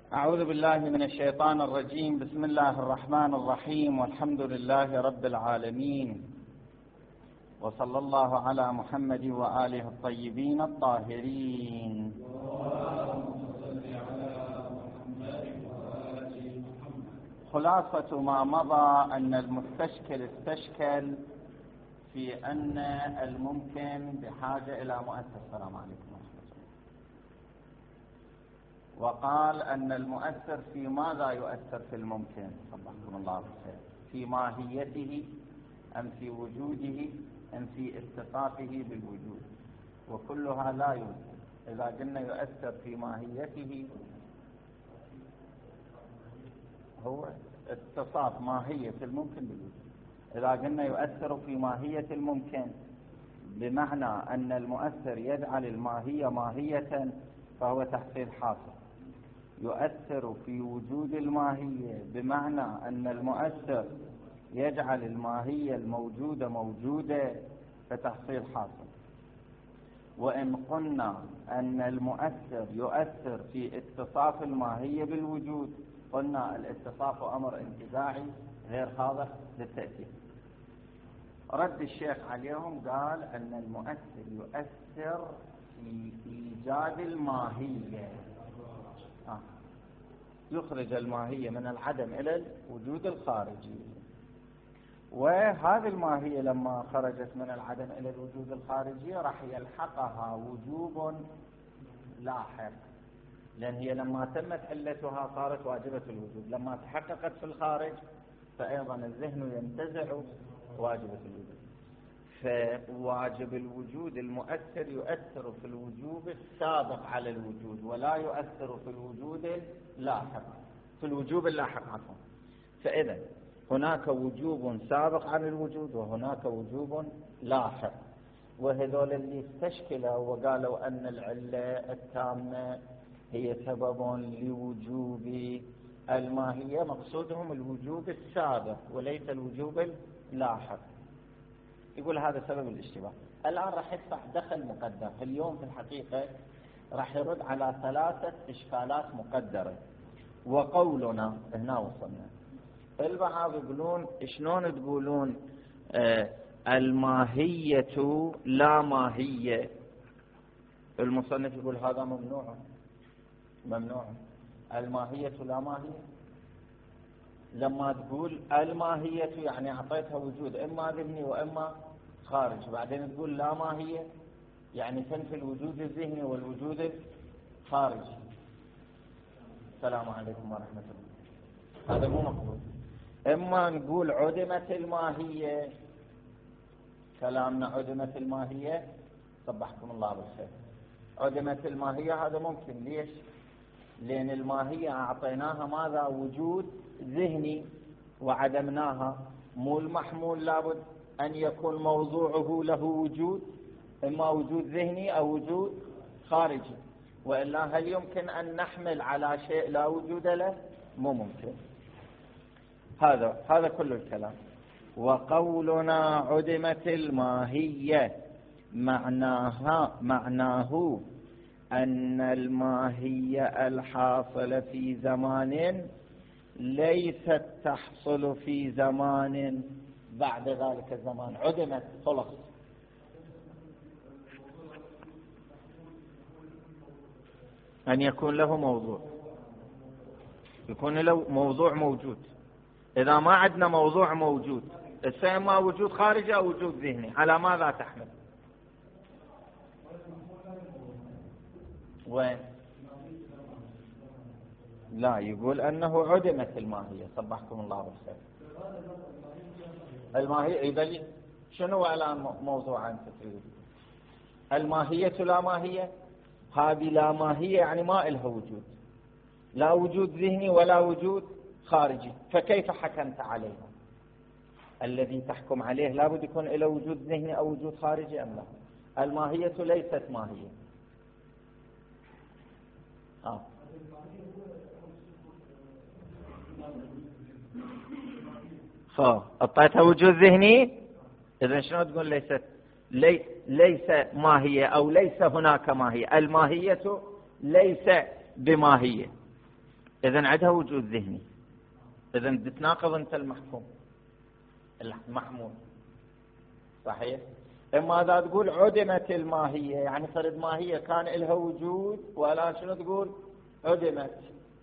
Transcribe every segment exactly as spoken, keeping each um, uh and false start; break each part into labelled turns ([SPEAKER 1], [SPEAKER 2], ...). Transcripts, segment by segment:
[SPEAKER 1] أعوذ بالله من الشيطان الرجيم. بسم الله الرحمن الرحيم، والحمد لله رب العالمين، وصلى الله على محمد وآله الطيبين الطاهرين. خلاصة ما مضى أن المستشكل استشكل في أن الممكن بحاجة إلى مؤثر. السلام عليكم ورحمة الله. وقال أن المؤثر في ماذا يؤثر في الممكن؟ صبحكم الله بالخير. في ماهيته أم في وجوده أم في اتصافه بالوجود؟ وكلها لا يمكن. إذا قلنا يؤثر في ماهيته هو اتصاف ماهية الممكن بالوجود. إذا قلنا يؤثر في ماهية الممكن بمعنى أن المؤثر يجعل الماهية ماهية فهو تحصيل حاصل. يؤثر في وجود الماهية بمعنى أن المؤثر يجعل الماهية الموجودة موجودة فتحصيل حاصل. وإن قلنا أن المؤثر يؤثر في اتصاف الماهية بالوجود قلنا الاتصاف أمر انتزاعي غير خاضع للتأثير. رد الشيخ عليهم قال أن المؤثر يؤثر في إيجاد الماهية، آه. يخرج الماهية من العدم إلى الوجود الخارجي، وهذه الماهية لما خرجت من العدم إلى الوجود الخارجي راح يلحقها وجوب لاحق، لأن هي لما تمت علتها صارت واجبة الوجود. لما تحققت في الخارج فأيضا الذهن ينتزع واجبة الوجود. فواجب الوجود المؤثر يؤثر في الوجوب السابق على الوجود ولا يؤثر في الوجود اللاحق، في الوجوب اللاحق عفوا. فإذا هناك وجوب سابق على الوجود وهناك وجوب لاحق، وهذول اللي استشكلوا وقالوا أن العلة التامة هي سبب لوجوب الماهية مقصودهم الوجوب السابق وليس الوجوب اللاحق. يقول هذا سبب الاشتباه. الآن راح يدفع دخل مقدر. اليوم في الحقيقة راح يرد على ثلاثة إشكالات مقدرة. وقولنا هنا وصلنا. البعض يقولون شلون تقولون آه الماهية لا ماهية؟ المصنف يقول هذا ممنوع ممنوع. الماهية لا ماهية. لما تقول الماهية يعني أعطيتها وجود إما ذهني وإما خارج، بعدين تقول لا ماهية يعني تنفي الوجود الذهني والوجود الخارجي. السلام عليكم ورحمة الله. هذا مو مقبول. إما نقول عدمت الماهية، كلامنا عدمت الماهية، صبحكم الله بالخير، عدمت الماهية، هذا ممكن. ليش؟ لأن الماهية أعطيناها ماذا؟ وجود ذهني، وعدمناها. مو المحمول لابد أن يكون موضوعه له وجود، إما وجود ذهني أو وجود خارجي، وإلا هل يمكن أن نحمل على شيء لا وجود له؟ مو ممكن. هذا هذا كل الكلام. وقولنا عدمت الماهية معناها معناه أن الماهية الحاصلة في زمان ليست تحصل في زمان بعد ذلك الزمان. عدمت خلص. أن يكون له موضوع، يكون له موضوع موجود. إذا ما عندنا موضوع موجود إما وجود خارجي أو وجود ذهني، على ماذا تحمل؟ وين؟ لا، يقول أنه عدمت الماهية. صبحكم الله بالخير. الماهية إذا شنو الآن موضوع أنت تريد؟ الماهية لا ماهية، هذه لا ماهية يعني ما إلها وجود، لا وجود ذهني ولا وجود خارجي، فكيف حكمت عليها؟ الذي تحكم عليه لابد يكون له وجود ذهني أو وجود خارجي أم لا؟ الماهية ليست ماهية. آه. خو أعطيتها وجود ذهني، إذن شنو تقول ليست لي ليس ماهية أو ليس هناك ماهية؟ الماهية ليس بماهية. إذن عندها وجود ذهني، إذن تتناقض أنت المحكوم المحمول، صحيح؟ إما إذا تقول عدمت الماهية، يعني فرد ماهية كان لها وجود ولا شنو تقول عدمت.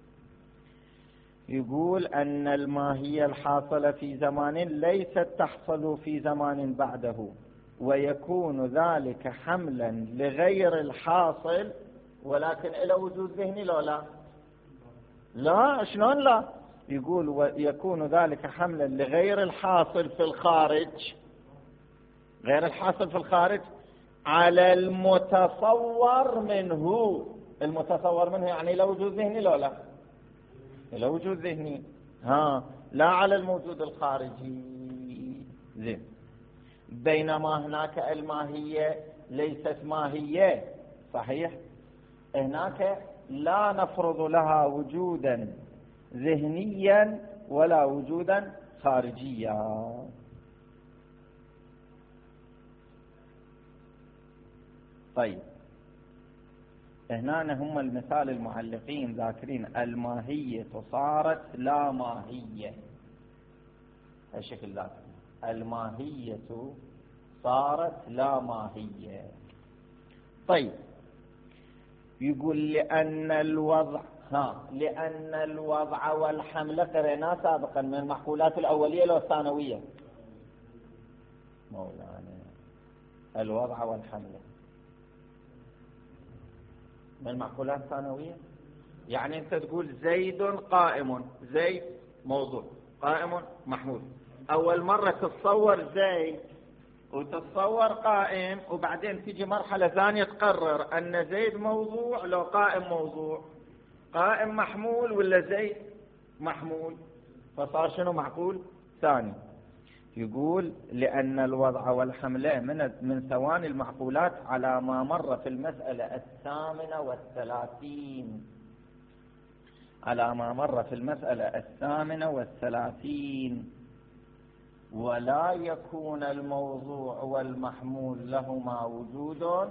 [SPEAKER 1] يقول أن الماهية الحاصلة في زمان ليست تحصل في زمان بعده، ويكون ذلك حملا لغير الحاصل، ولكن له وجود ذهني لو لا لا شلون لا؟ يقول ويكون ذلك حملا لغير الحاصل في الخارج، غير الحاصل في الخارج على المتصور منه. المتصور منه يعني له وجود ذهني لو لا؟ له وجود ذهني، ها، لا على الموجود الخارجي. زين. بينما هناك الماهية ليست ماهية، صحيح؟ هناك لا نفرض لها وجودا ذهنيا ولا وجودا خارجيا. طيب، هنا هم المثال المعلقين ذاكرين الماهية صارت لا ماهية، هالشكل ذاك، الماهية صارت لا ماهية. طيب، يقول لأن الوضع ها لأن الوضع والحمل قرينا سابقا من المحمولات الأولية لو الثانوية مولانا. الوضع والحمل من المعقولات الثانوية، يعني أنت تقول زيد قائم، زيد موضوع، قائم محمول. أول مرة تتصور زيد وتتصور قائم، وبعدين تيجي مرحلة ثانية تقرر أن زيد موضوع لو قائم موضوع، قائم محمول ولا زيد محمول، فصار شنو معقول ثاني. يقول لأن الوضع والحمل من من ثواني المعقولات على ما مر في المسألة الثامنة والثلاثين، على ما مر في المسألة الثامنة والثلاثين. ولا يكون الموضوع والمحمول لهما وجود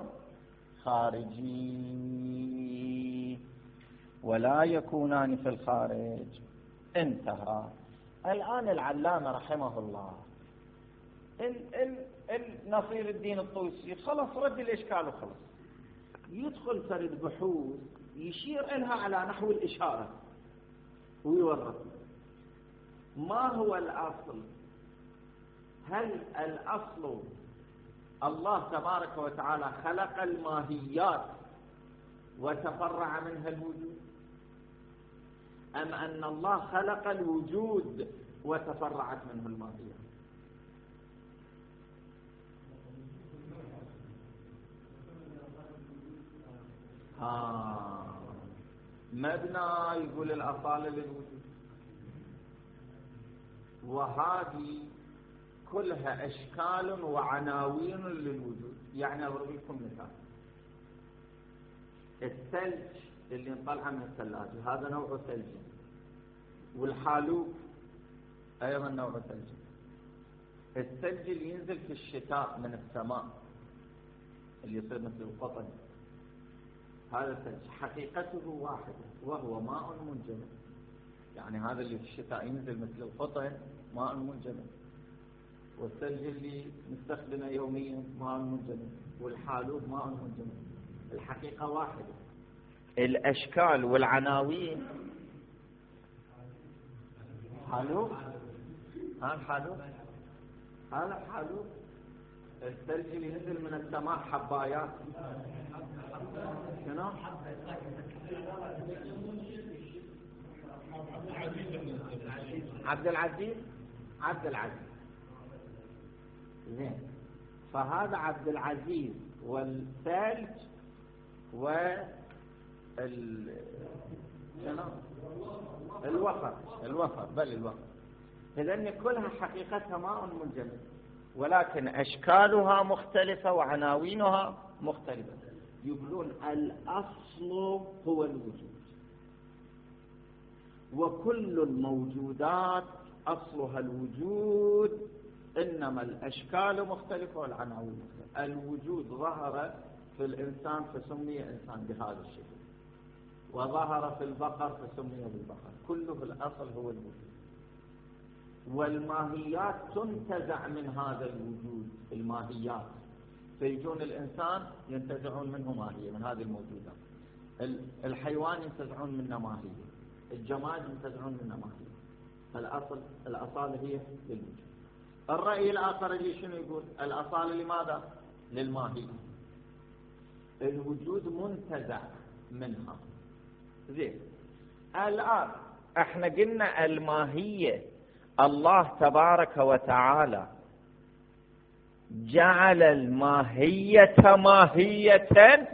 [SPEAKER 1] خارجي، ولا يكونان في الخارج. انتهى. الآن العلامة رحمه الله ال ال ال نصير الدين الطوسي خلص رد الإشكال وخلص، يدخل فرد بحوث يشير إلها على نحو الإشارة ويورط ما هو الأصل. هل الأصل الله تبارك وتعالى خلق الماهيات وتفرع منها الوجود، أم أن الله خلق الوجود وتفرعت منه الماهية؟ آه. مبنى يقول الأصالة للوجود، وهذه كلها أشكال وعناوين للوجود. يعني أضرب لكم مثال، الثلج اللي نطلعه من الثلاجة هذا نوع ثلج، والحالوب أيضا نوع ثلج. الثلج اللي ينزل في الشتاء من السماء اللي يصير مثل القطن، هذا الثلج حقيقته واحدة وهو ماء منجمد. يعني هذا اللي في الشتاء ينزل مثل القطن ماء منجمد، والثلج اللي نستخدمه يوميا ماء منجمد، والحالوب ماء منجمد. الحقيقة واحدة. الأشكال والعناوين، حالوب، هذا حالوب، هذا حالوب. الثلج اللي نزل من السماء حبايات، شنو؟ عبد العزيز، عبد العزيز. زين. فهذا عبد العزيز والثلج وال شنو؟ الوفر، الوفر، بل الوفر. إذن كلها حقيقتها ماء منجمد، ولكن أشكالها مختلفة وعناوينها مختلفة. يقولون الأصل هو الوجود، وكل الموجودات أصلها الوجود، إنما الأشكال مختلفة والعناوين مختلفة. الوجود ظهر في الإنسان فسمي إنسان بهذا الشكل، وظهر في البقر فسمي بالبقر، كله الأصل هو الوجود. والماهيات تنتزع من هذا الوجود، الماهيات فيجون الإنسان ينتزعون منه ماهية من هذه الموجودات، الحيوان ينتزعون منه ماهية، الجماد ينتزعون منه ماهية، فالأصل الأصالة هي للوجود. الرأي الآخر اللي شنو يقول؟ الأصالة لماذا؟ للماهية، الوجود منتزع منها. زين، الآن احنا قلنا الماهية الله تبارك وتعالى جعل الماهية ماهية،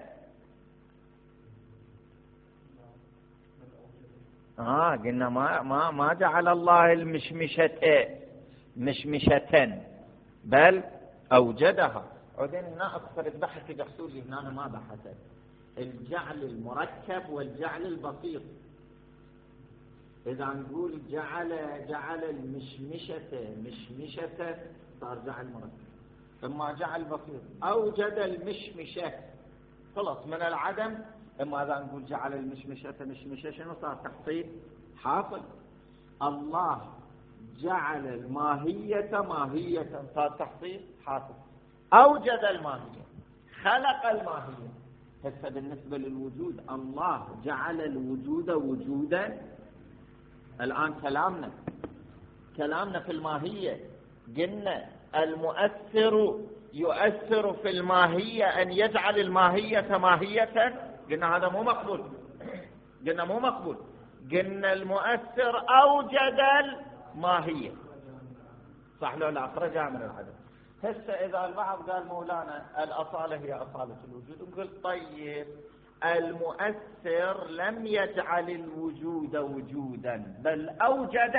[SPEAKER 1] اه قلنا ما ما ما جعل الله المشمشة مشمشة بل أوجدها. وبعدين هنا أكثر بحث بحثوا لي هنا ما بحثت الجعل المركب والجعل البسيط. إذا نقول جعل جعل المشمشة مشمشة صار جعل مركب، ثم جعل بسيط أوجد المشمشة خلص من العدم. إما إذا نقول جعل المشمشة مشمشة شنو صار؟ تحصيل حاصل. الله جعل الماهية ماهية صار تحصيل حاصل. أوجد الماهية، خلق الماهية. هسه بالنسبة للوجود الله جعل الوجود وجودا. الآن كلامنا كلامنا في الماهية قلنا المؤثر يؤثر في الماهية أن يجعل الماهية ماهية، قلنا هذا مو مقبول، قلنا مو مقبول، قلنا المؤثر أوجد الماهية، صح لو لا؟ أخرجها من العدم. هسه إذا البعض قال مولانا الأصالة هي أصالة الوجود، نقول طيب المؤثر لم يجعل الوجود وجودا بل أوجد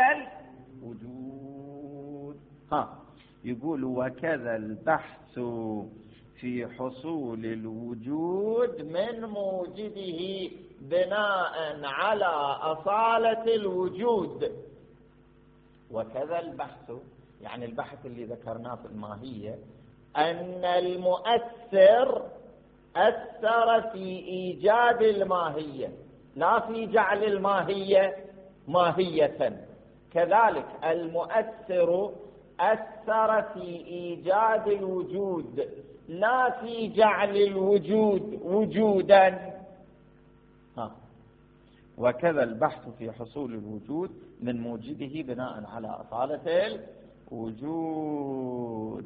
[SPEAKER 1] الوجود. ها يقول وكذا البحث في حصول الوجود من موجده بناء على أصالة الوجود. وكذا البحث يعني البحث اللي ذكرناه في الماهية أن المؤثر أثر في إيجاد الماهية لا في جعل الماهية ماهية، كذلك المؤثر أثر في إيجاد الوجود لا في جعل الوجود وجودا. ها. وكذا البحث في حصول الوجود من موجده بناء على أصالة الوجود.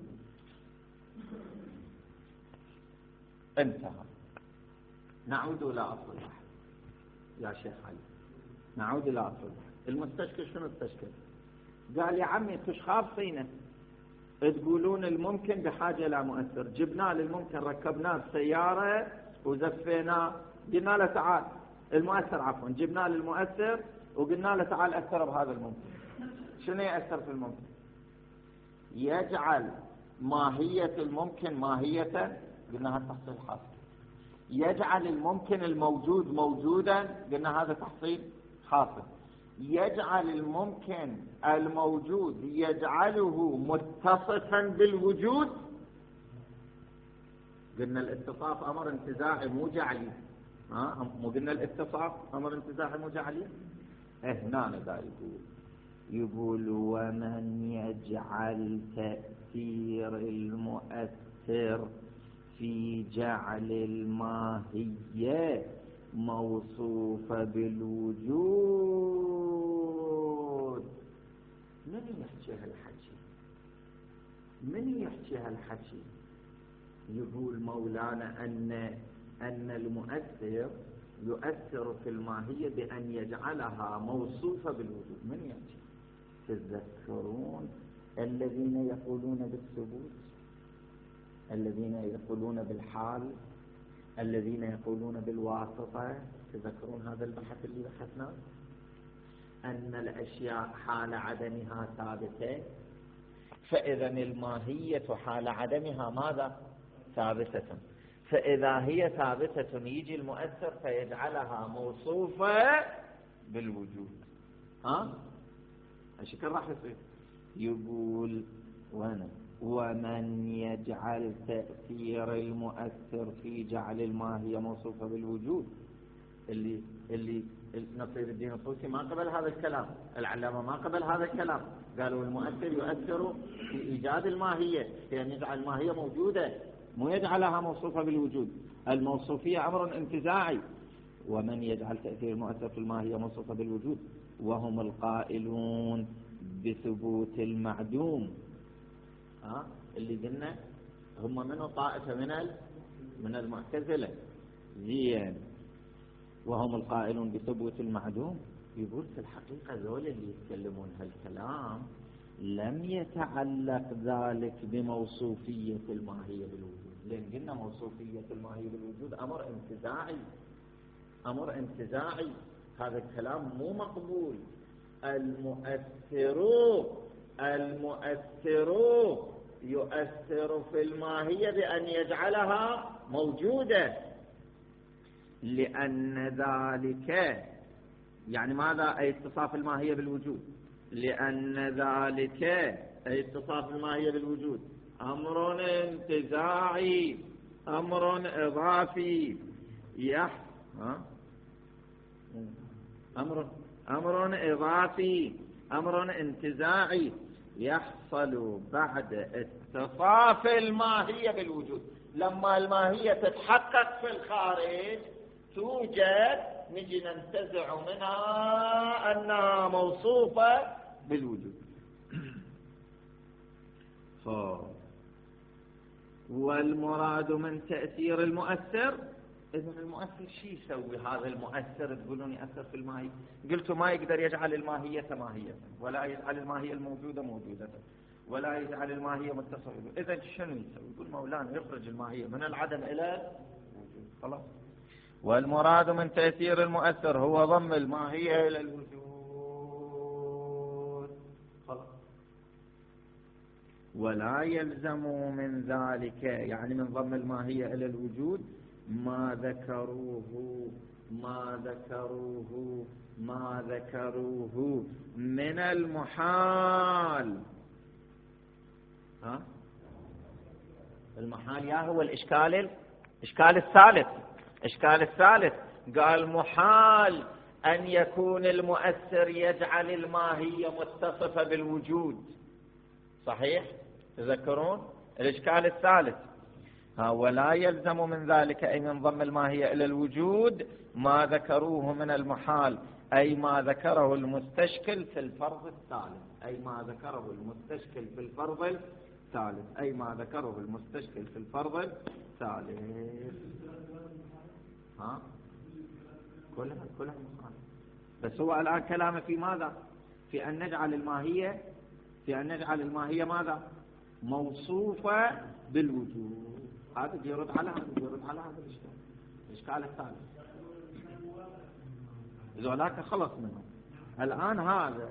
[SPEAKER 1] انتهى. نعود إلى أصل البحث يا شيخ علي، نعود إلى أصل البحث. المستشكل شنو استشكل؟ قال يا عمي تش خابصينه تقولون الممكن بحاجة إلى مؤثر، جبناه للممكن ركبناه بسيارة وزفيناه، قلنا له تعال المؤثر عفوا جبناه للمؤثر وقلنا له تعال أثر بهذا الممكن. شنو يأثر في الممكن؟ يجعل ماهية الممكن ماهية، قلنا هذا تحصيل حاصل. يجعل الممكن الموجود موجودا، قلنا هذا تحصيل حاصل. يجعل الممكن الموجود يجعله متصفا بالوجود، قلنا الاتصاف أمر انتزاعي مو جعلي. ها مو قلنا الاتصاف أمر انتزاعي مو جعلي؟ هنا ذا يقول يقول ومن يجعل تأثير المؤثر في جعل الماهية موصوفة بالوجود. من يحكي هالحكي؟ من يحكي هالحكي؟ يقول مولانا أن أن المؤثر يؤثر في الماهية بأن يجعلها موصوفة بالوجود. من يحكي؟ تذكرون الذين يقولون بالثبوت، الذين يقولون بالحال، الذين يقولون بالواسطة. تذكرون هذا البحث اللي بحثناه أن الأشياء حال عدمها ثابتة، فإذا الماهية حال عدمها ماذا؟ ثابتة. فإذا هي ثابتة يجي المؤثر فيجعلها موصوفة بالوجود. ها الشكل راح يصير. يقول وانا ومن يجعل تأثير المؤثر في جعل الماهية موصوفة بالوجود، اللي اللي نصير الدين الطوسي ما قبل هذا الكلام، العلامة ما قبل هذا الكلام، قالوا المؤثر يؤثر في إيجاد الماهية، في أن يجعل الماهية موجودة، مو يجعلها موصوفة بالوجود. الموصوفية أمر انتزاعي، ومن يجعل تأثير المؤثر في الماهية موصوفة بالوجود وهم القائلون بثبوت المعدوم. ها اللي قلنا هم منه طائفة من من المعتزلة. زين، وهم القائلون بثبوت المعدوم. يقول في الحقيقة ذول اللي يتكلمون هالكلام لم يتعلق ذلك بموصوفية الماهية بالوجود، لأن قلنا موصوفية الماهية بالوجود أمر انتزاعي، أمر انتزاعي، هذا الكلام مو مقبول. المؤثر المؤثر يؤثر في الماهية بأن يجعلها موجودة، لأن ذلك يعني ماذا؟ أي اتصاف الماهية بالوجود، لأن ذلك أي اتصاف الماهية بالوجود أمر انتزاعي، أمر إضافي، يح أمر أمر إضافي، أمر انتزاعي يحصل بعد اتصاف الماهية بالوجود. لما الماهية تتحقق في الخارج توجد، نجي ننتزع منها أنها موصوفة بالوجود. والمراد من تأثير المؤثر، إذن المؤثر شي يسوي هذا المؤثر؟ تقولون يأثر في الماهية، قلت ما يقدر يجعل الماهية ماهية، ولا يجعل الماهية الموجودة موجودة، ولا يجعل الماهية متصلة. إذن شنو يسوي؟ يقول مولانا يخرج الماهية من العدم إلى الوجود، خلاص. والمراد من تأثير المؤثر هو ضم الماهية إلى الوجود، خلاص. ولا يلزم من ذلك، يعني من ضم الماهية إلى الوجود، ما ذكروه ما ذكروه ما ذكروه من المحال. ها المحال يا هو الإشكال الإشكال الثالث إشكال الثالث قال محال أن يكون المؤثر يجعل الماهية متصفة بالوجود، صحيح؟ تذكرون الإشكال الثالث. ها ولا يلزم من ذلك أي من ضم الماهية إلى الوجود ما ذكروه من المحال، أي ما ذكره المستشكل في الفرض الثالث أي ما ذكره المستشكل في الفرض الثالث أي ما ذكره المستشكل في الفرض الثالث. ها كلها كلها محال، بس هو الآن كلامه في ماذا؟ في أن نجعل الماهية في أن نجعل الماهية ماذا؟ موصوفة بالوجود. هذا يرد على هذا يرد على هذا الإشكال الإشكال الثالث. ذولاك خلص منه. الآن هذا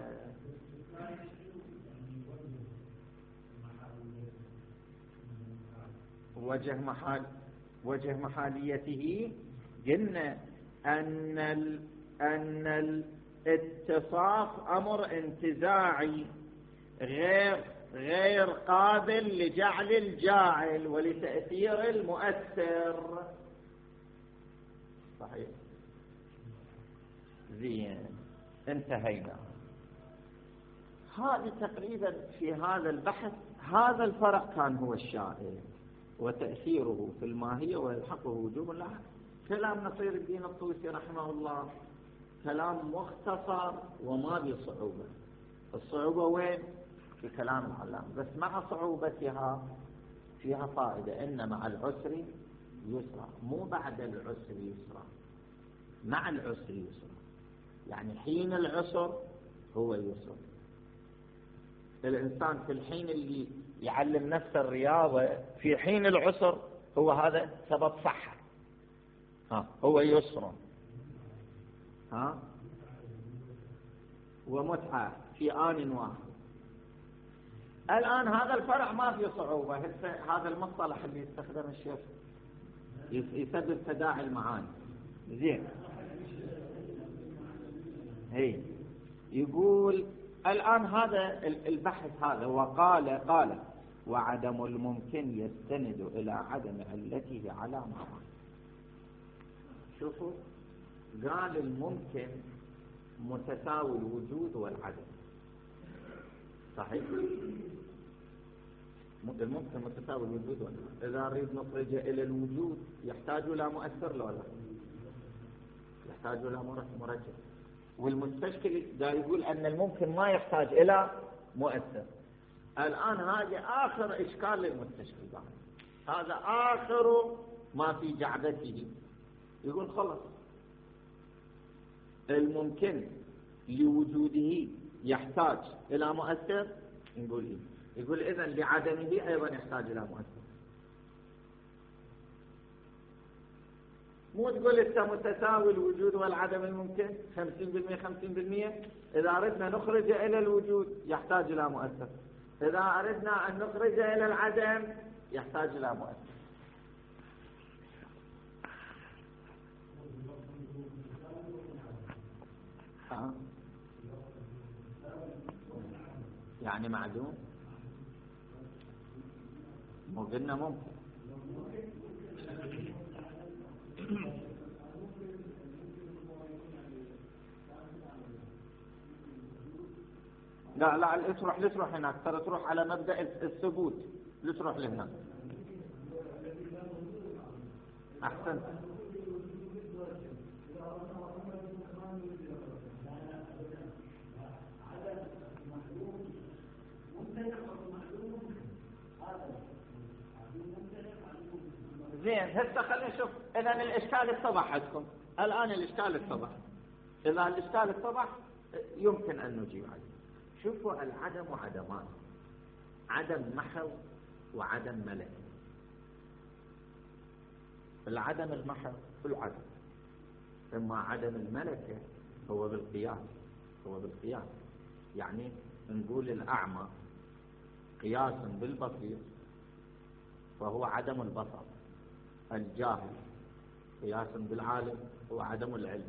[SPEAKER 1] وجه محال وجه محاليته قلنا أن ال أن الاتصاف أمر انتزاعي غير غير قابل لجعل الجاعل ولتأثير المؤثر، صحيح. زين، انتهينا. هذه تقريبا في هذا البحث هذا الفرع كان هو الشائع، وتأثيره في الماهية ويلحقه وجوب لا. كلام نصير الدين الطوسي رحمه الله كلام مختصر وما بصعوبة. الصعوبة وين؟ في كلام العلامة، بس مع صعوبتها فيها فائدة. إن مع العسر يسرا، مو بعد العسر يسرا، مع العسر يسرا، يعني حين العسر هو يسر. الإنسان في الحين اللي يعلم نفسه الرياضة في حين العسر هو هذا سبب صحة، ها هو يسر، ها ومتعة في آن واحد. الآن هذا الفرع ما فيه صعوبة. هذا المصطلح اللي يستخدم الشيخ يسبب تداعي المعاني. زين، هي يقول الآن هذا البحث هذا وقال قال وعدم الممكن يستند إلى عدم علته على معاني. شوفوا قال الممكن متساوي الوجود والعدم. صحيح؟ الممكن متساوي الوجود والعدم. إذا نريد نخرجه إلى الوجود يحتاج إلى مؤثر لو لا؟ يحتاج إلى مرجح. والمستشكل دا يقول أن الممكن ما يحتاج إلى مؤثر. الآن هذا آخر إشكال للمستشكل بعد. هذا آخر ما في جعبته. يقول خلص الممكن لوجوده يحتاج إلى مؤثر. نقول إيه؟ يقول إذن لعدمه أيضا يحتاج إلى مؤثر. مو تقول أنت متساوي الوجود والعدم الممكن خمسين بالمئة خمسين بالمئة. إذا أردنا نخرج إلى الوجود يحتاج إلى مؤثر، إذا أردنا أن نخرج إلى العدم يحتاج إلى مؤثر. ها؟ يعني معدوم؟ مو قلنا ممكن. لا لا لا تروح لا تروح هناك، ترى تروح على مبدأ الثبوت، لا تروح لهناك. أحسنت. زين هسه خلينا نشوف. إذا الإشكال اتضح عندكم الآن، الإشكال اتضح. إذا الإشكال اتضح يمكن أن نجيب عليه. شوفوا العدم عدمان، عدم محض وعدم ملك. العدم المحض في العدم، إما عدم الملكة هو بالقياس، هو بالقياس. يعني نقول الأعمى قياس بالبصير فهو عدم البصر، الجاهل قياس بالعالم هو عدم العلم.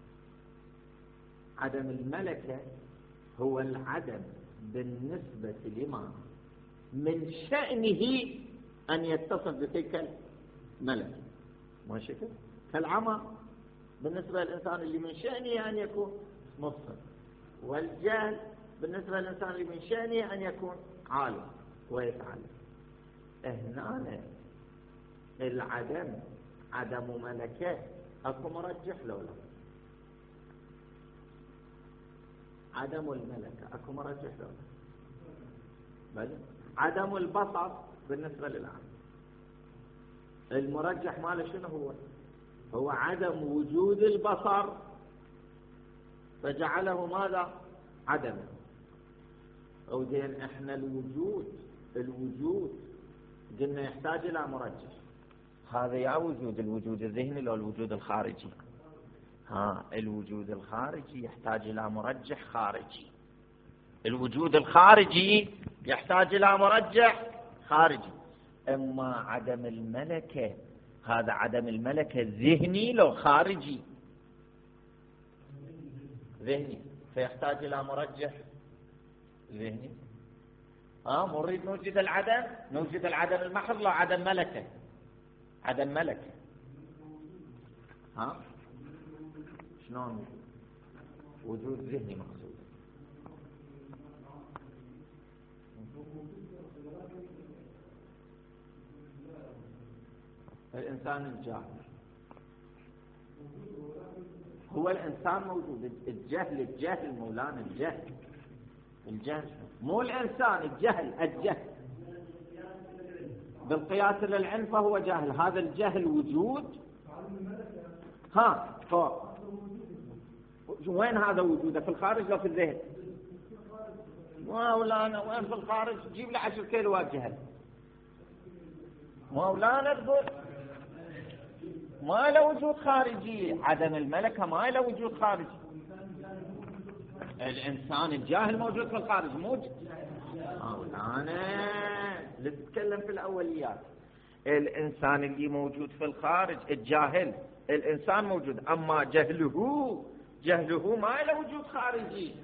[SPEAKER 1] عدم الملكة هو العدم بالنسبة لما من شأنه أن يتصف بتلك الملكة. ماشي كده؟ كالعمى بالنسبة للإنسان اللي من شأنه أن يكون مبصر، والجهل بالنسبة للإنسان اللي من شأنه أن يكون عالم ويتعلم. هنا العدم عدم ملكة أكو مرجح لو لا؟ عدم الملكة أكو مرجح لو لا؟ بل عدم البصر بالنسبة للعالم المرجح ماله شنو هو؟ هو عدم وجود البصر فجعله ماذا؟ عدما. أو زين احنا الوجود الوجود قلنا يحتاج إلى مرجح. هذا يا وجود الوجود الذهني لو الوجود الخارجي؟ ها الوجود الخارجي يحتاج إلى مرجح خارجي. الوجود الخارجي يحتاج إلى مرجح خارجي. أما عدم الملكة هذا عدم الملكة ذهني لو خارجي؟ ذهني، فيحتاج إلى مرجح ذهني. اه نريد نوجد العدم، نوجد العدم المحض لا عدم ملكة، عدم ملكة. ها شلون وجود ذهني مقصود؟ الإنسان الجاهل هو الإنسان موجود. الجهل الجهل مولانا الجهل الجهل مو الإنسان. الجهل الجهل بالقياس للعلم فهو جاهل. هذا الجهل وجود. ها فوق وين هذا وجوده؟ في الخارج ولا في الذهن؟ مولانا وين في الخارج؟ جيب لي عشر كيلوات جهل. مولانا تقول ما له وجود خارجي. عدم الملكة ما له وجود خارجي. الإنسان الجاهل موجود في الخارج موجود. مولانا نتكلم في الأوليات. الإنسان اللي موجود في الخارج الجاهل، الإنسان موجود. أما جهله جهله ما له وجود خارجي.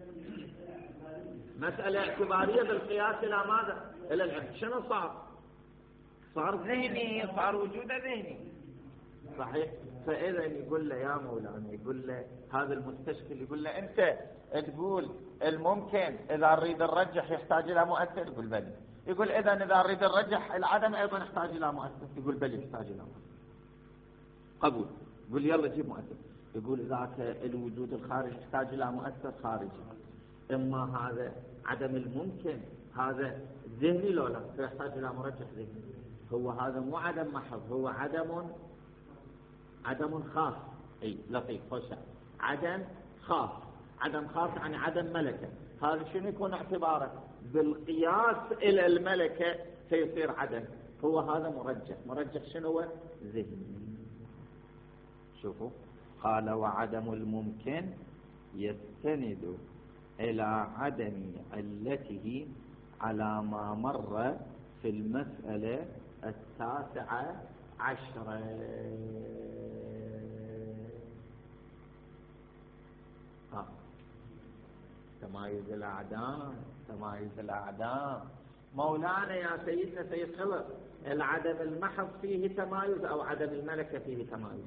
[SPEAKER 1] مسألة اعتبارية بالقياس إلى ماذا؟ إلى العلم. شنو صار؟ صار ذهني، صار وجود ذهني. صحيح. فإذا يقول له يا مولانا، يقول له هذا المستشكل، يقول له أنت تقول الممكن إذا نريد نرجح يحتاج إلى مؤثر، يقول بلى. يقول إذا إذا نريد نرجح العدم أيضا يحتاج إلى مؤثر، يقول بلى يحتاج إلى مؤثر. قبول. يقول يلا جيب مؤثر. يقول ذاك الوجود الخارجي يحتاج إلى مؤثر خارجي، إما هذا عدم الممكن هذا ذهني لو لا، فيحتاج إلى مرجح ذهني. هو هذا مو عدم محض، هو عدم عدم خاص. اي لطيف خوش. عدم خاص، عدم خاص يعني عدم ملكة. هذا شنو يكون اعتباره؟ بالقياس إلى الملكة فيصير عدم. هو هذا مرجح. مرجح شنو هو؟ ذهني. شوفوا قال وعدم الممكن يستند إلى عدم علته على ما مر في المسألة التاسعة عشرة. ها تمايز الأعدام، تمايز الأعدام. مولانا يا سيدنا سيد خلق، العدم المحض فيه تمايز أو عدم الملكة فيه تمايز؟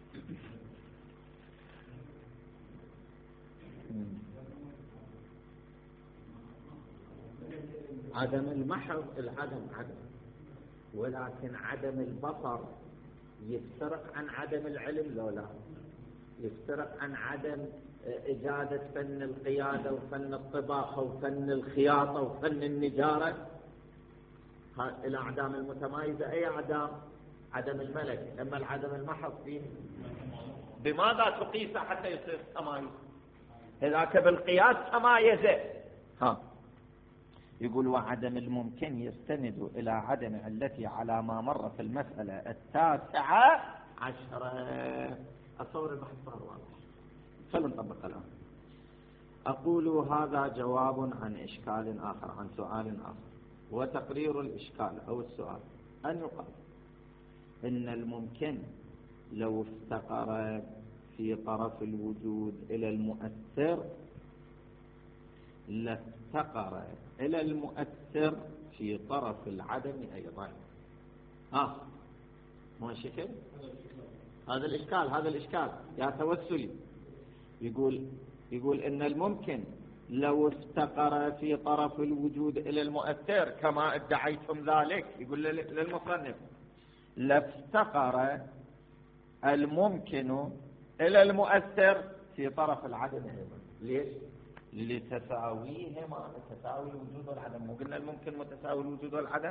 [SPEAKER 1] عدم المحض العدم عدم، ولكن عدم البصر يفترق عن عدم العلم لو لا؟ يفترق عن عدم إجادة فن القيادة وفن الطباخة وفن الخياطة وفن النجارة. الأعدام المتمايزة أي أعدام؟ عدم الملك. أما العدم المحض فيه بماذا تقيس حتى يصير تمايز؟ إذاك بالقياس تمايزه. ها يقول وعدم الممكن يستند إلى عدم علته على ما مر في المسألة التاسعة عشرة. أصور البحث صار واضح، خلونا نطبق الآن. أقول هذا جواب عن إشكال آخر، عن سؤال آخر، وتقرير الإشكال أو السؤال أن يقال إن الممكن لو افتقر في طرف الوجود إلى المؤثر لافتقر إلى المؤثر في طرف العدم أيضا. آه مو شكل هذا الإشكال، هذا الإشكال يا توسلي. يقول يقول إن الممكن لو افتقر في طرف الوجود إلى المؤثر كما ادعيتم ذلك، يقول للمصنف لافتقر الممكن إلى المؤثر في طرف العدم أيضا. ليش؟ لتساويهما، تساوي الوجود والعدم. مو قلنا الممكن متساوي الوجود والعدم؟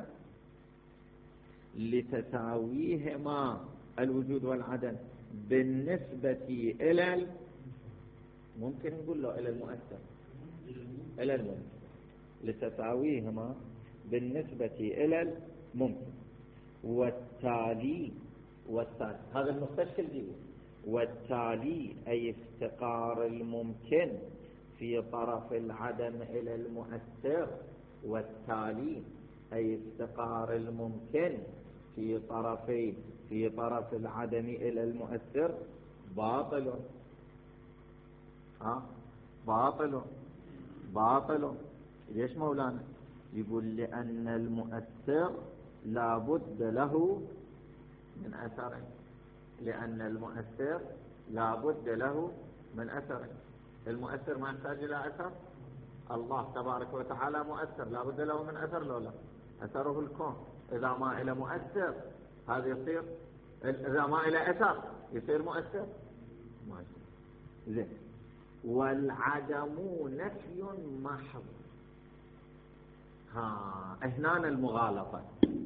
[SPEAKER 1] لتساويهما الوجود والعدم بالنسبة إلى ممكن نقول له إلى المؤثر، إلى الممكن، لتساويهما بالنسبة إلى الممكن. والتالي والتالي هذا المستشكل دي. والتالي أي افتقار الممكن في طرف العدم إلى المؤثر، والتالي أي افتقار الممكن في طرفي في طرف العدم إلى المؤثر باطل. ها باطل باطل. ليش مولانا؟ يقول لأن المؤثر لا بد له من أثر، لأن المؤثر لا بد له من أثر. المؤثر ما يحتاج إلى أثر. الله تبارك وتعالى مؤثر، لا بد له من أثر لولا أثره الكون. إذا ما إلى مؤثر هذا يصير، إذا ما إلى أثر يصير مؤثر ما يصير. زين. والعدم نفي محض. ها هنا المغالطة.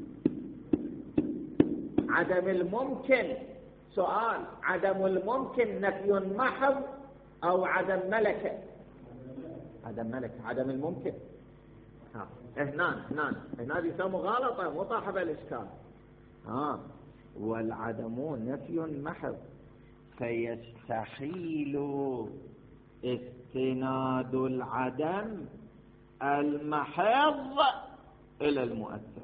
[SPEAKER 1] عدم الممكن، سؤال، عدم الممكن نفي محض أو عدم ملكة؟ عدم ملكة. عدم الممكن ها هنا هنا هنا دي مغالطة، مو صاحب الإشكال. ها والعدم نفي محض فيستحيل استناد العدم المحض إلى المؤثر.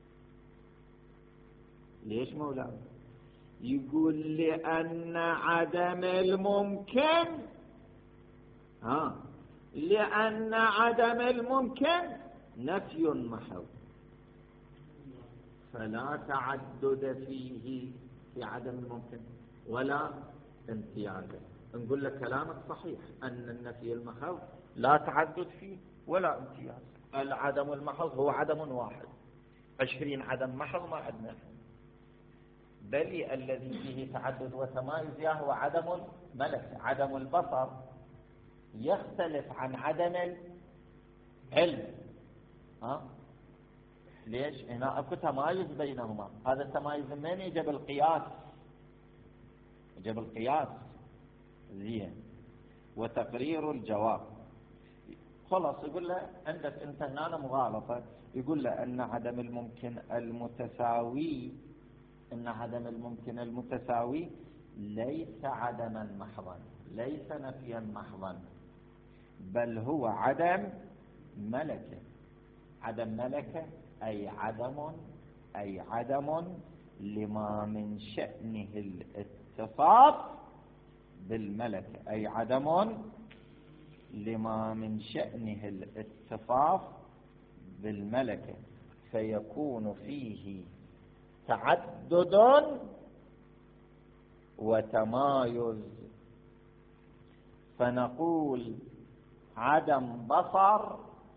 [SPEAKER 1] ليش مولانا؟ يقول لأن عدم الممكن ها لأن عدم الممكن نفي محض، فلا تعدد فيه في عدم الممكن. ولا امتيازا. نقول لك كلامك صحيح أن النفي المحض لا تعدد فيه ولا امتياز. العدم المحض هو عدم واحد، عشرين عدم محض ما عندنا، بل الذي فيه تعدد وتمايز هو عدم الملك. عدم البصر يختلف عن عدم العلم. ها ليش؟ هنا اكو تمايز بينهما. هذا التمايز من يجي بالقياس، يجي بالقياس زين وتقرير الجواب. خلاص يقول له عندك انت هنا مغالطه، يقول له ان عدم الممكن المتساوي ان عدم الممكن المتساوي ليس عدما محضا، ليس نفيا محضا، بل هو عدم ملكه. عدم ملكه أي عدم أي عدم لما من شأنه الاتصاف بالملكة، أي عدم لما من شأنه الاتصاف بالملكة، فيكون فيه تعدد وتمايز. فنقول عدم بصر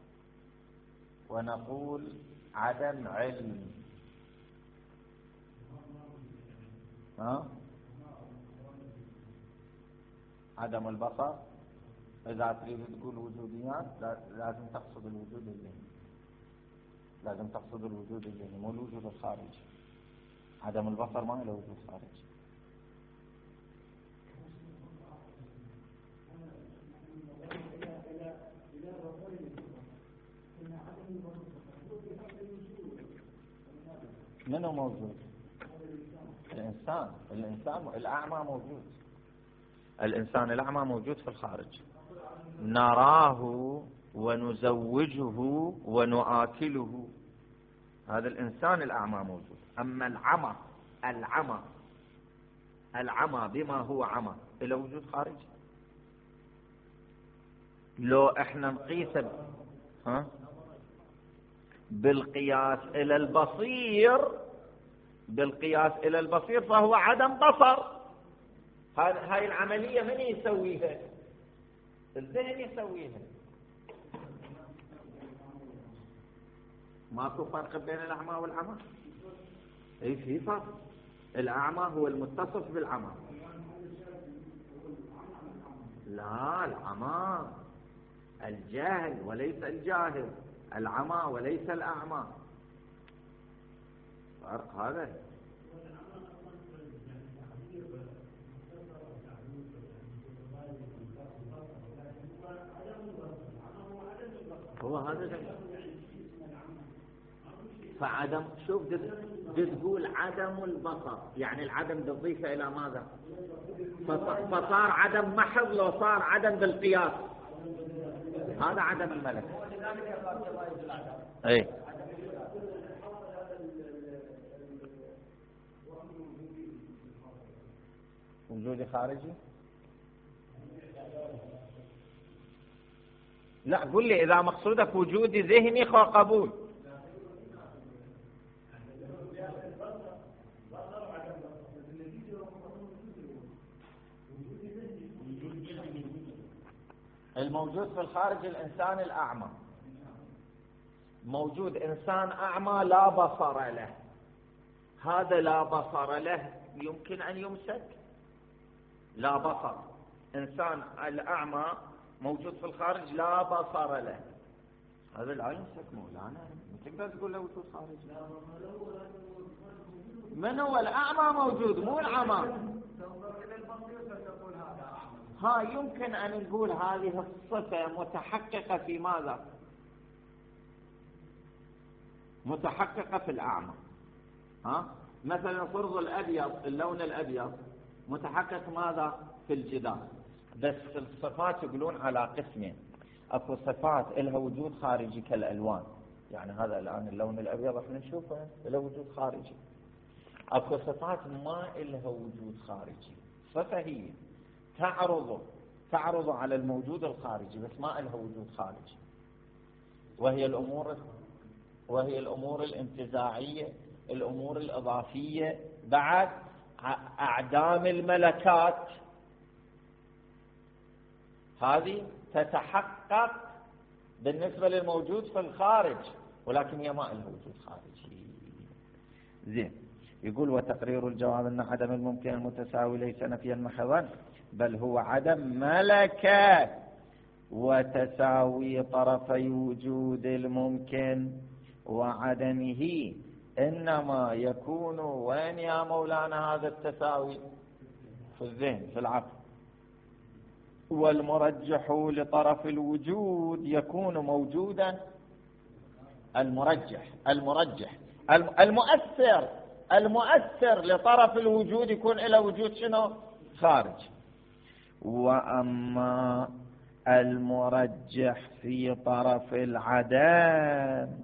[SPEAKER 1] ونقول عدم علم. ها؟ عدم البصر إذا تريد تقول وجوديات لازم تقصد الوجود الذهني، لازم تقصد الوجود الذهني مو الوجود الخارجي. عدم البصر ما له وجود خارجي. منو موجود؟ الإنسان. الإنسان الأعمى موجود. الإنسان الأعمى موجود في الخارج، نراه ونزوجه ونآكله. هذا الإنسان الأعمى موجود. أما العمى العمى العمى بما هو عمى إلى وجود خارجي. لو احنا نقيس ها بالقياس إلى البصير، بالقياس إلى البصير فهو عدم بصر. هاي العملية من يسويها؟ الذهن يسويها. ماكو فرق بين الأعمى والعمى؟ اي في فرق. الأعمى هو المتصف بالعمى. لا، العمى الجاهل وليس الجاهل، العمى وليس الأعمى. فرق هذا. هو هذا. فعدم شوف تقول عدم البصر، يعني العدم تضيفه إلى ماذا؟ فصار عدم محض لو صار عدم بالقياس. هذا عدم الملك. اي وجود خارجي. لا قل لي إذا مقصودك وجود ذهني قبول. الموجود في الخارج الإنسان الأعمى. موجود إنسان أعمى لا بصر له. هذا لا بصر له يمكن أن يمسك؟ لا بصر. إنسان الأعمى موجود في الخارج لا بصر له، هذا لا يمسك مولانا. ما تقدر تقول له وجود خارج. من هو الأعمى موجود مو العمى. ها يمكن أن نقول هذه الصفة متحققة في ماذا؟ متحققة في الأعمى. ها مثلا فرض الأبيض، اللون الأبيض متحقق ماذا؟ في الجدار. بس الصفات يقولون على قسمين. اكو صفات لها وجود خارجي كالألوان، يعني هذا الآن اللون الأبيض احنا نشوفه له وجود خارجي. اكو صفات ما لها وجود خارجي، صفة هي تعرض تعرض على الموجود الخارجي بس ما لها وجود خارجي، وهي الأمور وهي الأمور الانتزاعية، الأمور الإضافية. بعد أعدام الملكات هذه تتحقق بالنسبة للموجود في الخارج، ولكن هي ما لها وجود خارجي. زين. يقول وتقرير الجواب أن عدم الممكن المتساوي ليس نفيا محضا، بل هو عدم ملكة وتساوي طرفي وجود الممكن وعدمه إنما يكون وين يا مولانا هذا التساوي؟ في الذهن، في العقل. والمرجح لطرف الوجود يكون موجودا. المرجح المرجح المؤثر المؤثر لطرف الوجود يكون إلى وجود شنو؟ خارج. وأما المرجح في طرف العدم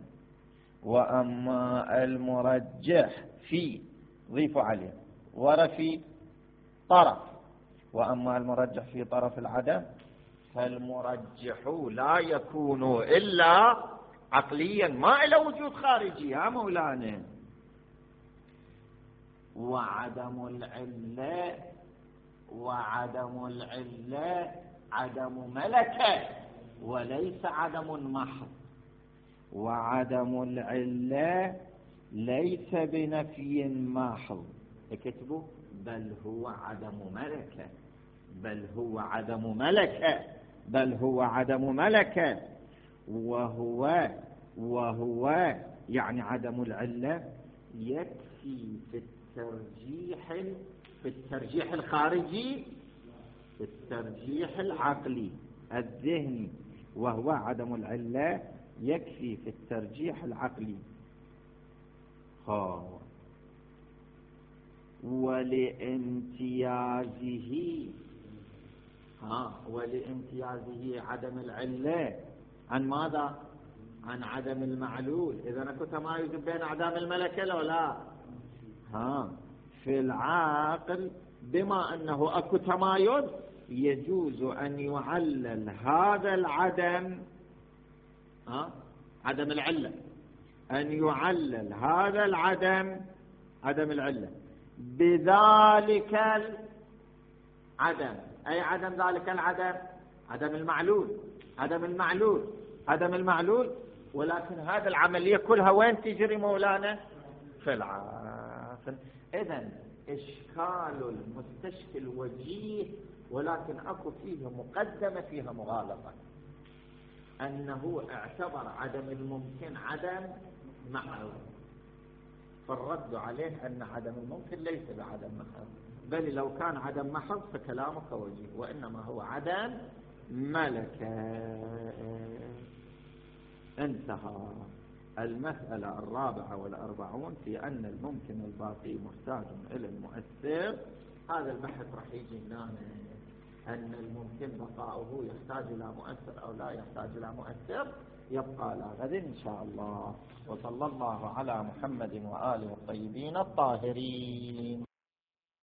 [SPEAKER 1] وأما المرجح في ضيف عليه ورفي طرف وأما المرجح في طرف العدم فالمرجح لا يكون إلا عقليا ما إلى وجود خارجي يا مولانا. وعدم العلة وعدم العلة عدم ملكة وليس عدم محض. وعدم العلة ليس بنفي محض، اكتبوا بل هو عدم ملكة بل هو عدم ملكة بل هو عدم ملكة وهو وهو يعني عدم العلة يكفي في الترجيح في الترجيح الخارجي في الترجيح العقلي الذهني، وهو عدم العلة يكفي في الترجيح العقلي. ها ولامتيازه ها ولامتيازه عدم العلة عن ماذا؟ عن عدم المعلول. إذا أكو تمايز بين أعدام الملكة لو لا؟ ها في العاقل بما أنه أكو تمايز يجوز أن يعلل هذا العدم ها عدم العلة أن يعلل هذا العدم عدم العلة بذلك العدم. أي عدم ذلك العدم؟ عدم المعلول عدم المعلول عدم المعلول ولكن هذه العملية كلها وين تجري مولانا؟ في العاقل. إذن إشكال المستشكل وجيه، ولكن أكو فيه مقدمة فيها مغالطة، أنه اعتبر عدم الممكن عدم محض، فالرد عليه أن عدم الممكن ليس بعدم محض، بل لو كان عدم محض فكلامك وجيه، وإنما هو عدم ملكة. انتهى. المسألة الرابعة والأربعون في أن الممكن الباقي محتاج إلى المؤثر. هذا البحث راح يجي هنا أن الممكن بقاؤه يحتاج إلى مؤثر أو لا يحتاج إلى مؤثر، يبقى لا غد إن شاء الله. وصلى الله على محمد وآله الطيبين الطاهرين.